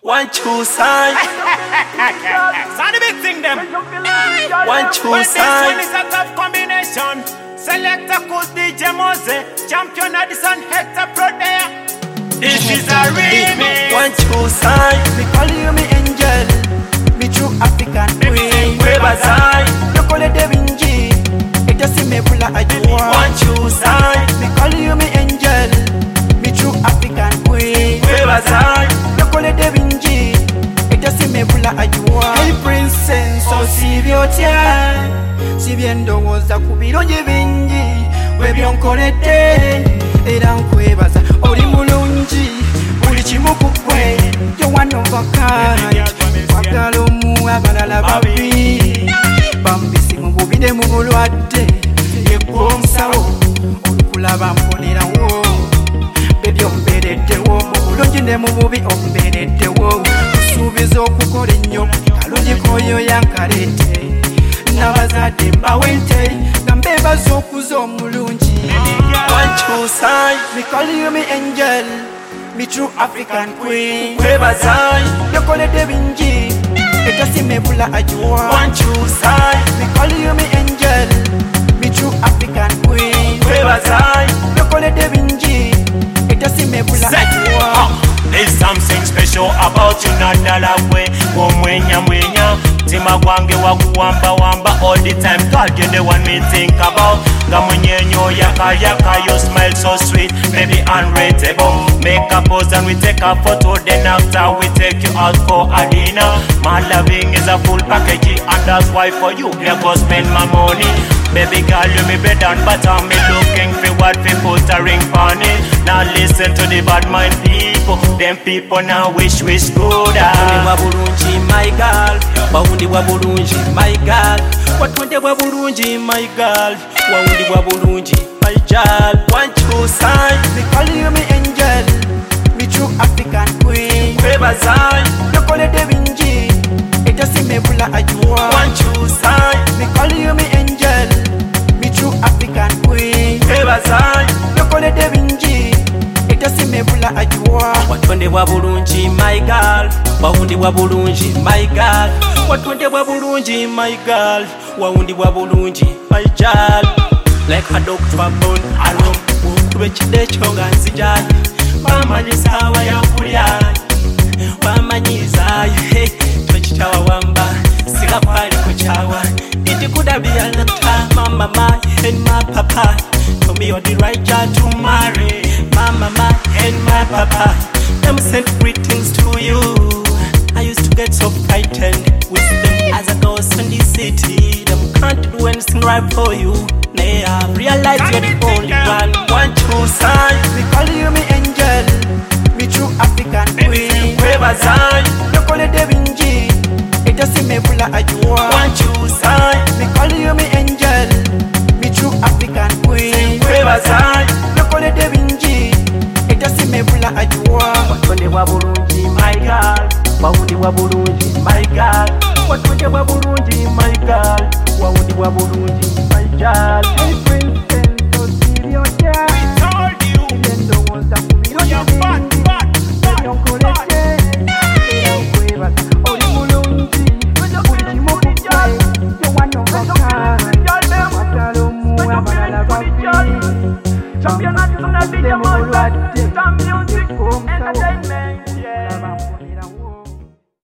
One true sign. Sound the big thing them. One true Well, sign. this one is a tough combination. Selector Kuz DJ Mose, champion Addison Hector Pro there. This is a remix. One true sign. Me call you me angel, me true African queen. Webazai. You call it Devinji, it just see me pull a ajua. One true sign. Me call you me angel, me true African queen. Webazai. You call it Devinji, it just see me pull a ajua. Hey princess, so si vyotia, si viendo woza kubironje vinji, webyonkolete, era nkwebaza oli mulungi, buli kimu kukwe, you one of a kind. Wagala omuwa abalala babi, bambisi mu bubide mu bulwadde, yegwa omusawo, olukulaba mponerawo, bebi ombereddewo, mu bulungi ne mu bubi ombereddewo, osuubiza okukola ennyo, kalungi koyo yankalete, n'abazadde mbawente, nga mbeebaza okuza omulungi. One true sign. Me call you me angel, me true African queen. Webazai. You call it Devinji, it just see me pull a ajua. One true sign. Me call you me angel, me true African queen. Webazai. You call it Devinji, it just see me pull a ajua. There's something special about you, nadala we omwenya mwenya tima gwange wakuwamba wamba all the time. God, you're the one me think about. Nga mwenyenyo yaka yaka, you smile so sweet, maybe unrateable. Make a pose and we take a photo, then after we take you out for a dinner. My loving is a full package, and that's why for you I go spend my money. Baby girl, you me bread and butter, me looking for what we put a ring on it. Now listen to the bad mind people, them people now wish we good. Wa bulungi my girl, bawundi wa bulungi my girl, watonde wa bulungi my girl, wawundi wa bulungi my girl. One true sign. Me call you me angel, me true African queen. Webazai. You call it Devinji, it just see me pull a ajua. One true sign. Me call you me angel, me true African queen. Webazai. You call it Devinji, it just see me pull a ajua. Watonde wa bulungi my girl, wawundi wa bulungi my girl, watonde wa bulungi my girl, wawundi wa bulungi my girl. Like a doctor born alone, tube kidekyo nga nzijayo, bamanyisa abayakulya, bamanyizayo, twekitawa wamba, siga kwali kuchawa. It could have been a long time, mama and my papa told me you're the right guy to marry. My mama and my papa, them sent greetings to you. I used to get so frightened with them as I go in the city. Them can't do anything right for you. They have realized you're the only one. One true sign. Me call you me angel, me true African queen. Webazai. You call it Devinji, it just see me pull a ajua. One true sign. Me call you me angel, me true African queen. Webazai. You call it Devinji, it just see me pull a ajua. Watonde wa bulungi my girl, wawundi wa bulungi my girl, watonde wa bulungi my girl, wawundi wa bulungi my girl. Hey princess, so serious, yeah. We told you, Even though was a we are